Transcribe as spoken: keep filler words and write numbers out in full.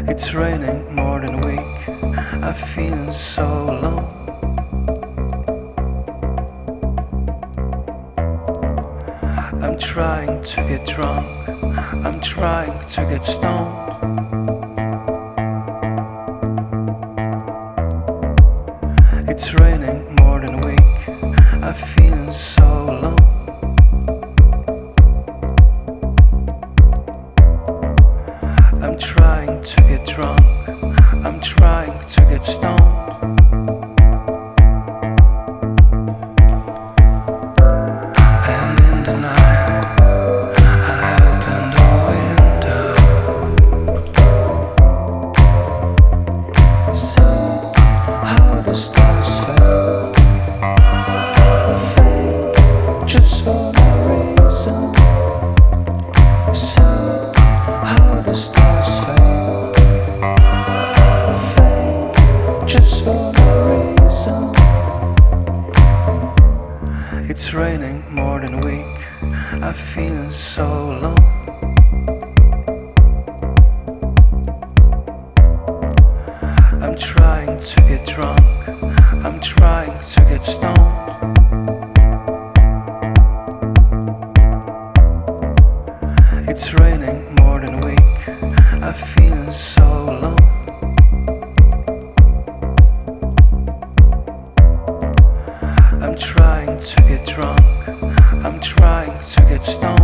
It's raining more than a week. I feel so alone. I'm trying to get drunk. I'm trying to get stoned. It's raining more than a week. I feel so alone. I'm trying to get drunk. I'm trying to get stoned. And in the night, I opened the window. So how the stars fell, fade just for no reason. So how the stars fell, fade just for no reason. It's raining more than a week. I feel so alone. I'm trying to get drunk. I'm trying to get stoned. It's raining more than a week. I feel so alone. I'm trying to get drunk. I'm trying to get stoned.